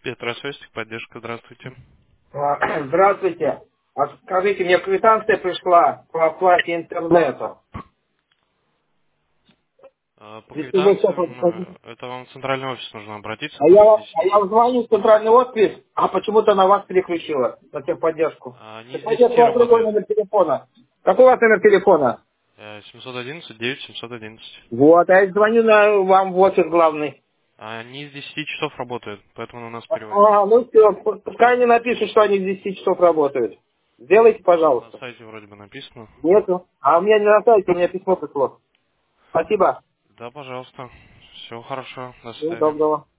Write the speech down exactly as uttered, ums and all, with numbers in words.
Петросвязь, поддержка, здравствуйте. А, Здравствуйте. А скажите, мне квитанция пришла по оплате интернета. А, По Если вы сейчас квитанциям, вот э, скажите. это вам в центральный офис нужно обратиться А я, после вам- а я десяти. вам звоню в центральный офис, а почему-то на вас переключила, на техподдержку. А, Они с Давайте у десяти вас другой работают. номер телефона. Какой у вас номер телефона? Э, семьсот одиннадцать девять семьсот одиннадцать. Вот, а я звоню на, вам в офис главный. А Они с десяти часов работают, поэтому на нас переводите. А, ну все, пускай они напишут, что они с десяти часов работают. Сделайте, На пожалуйста. сайте вроде бы написано. Нету. А у меня не на сайте, у меня письмо пришло. Спасибо. Да, пожалуйста. Всего хорошо. До Всего свидания. доброго.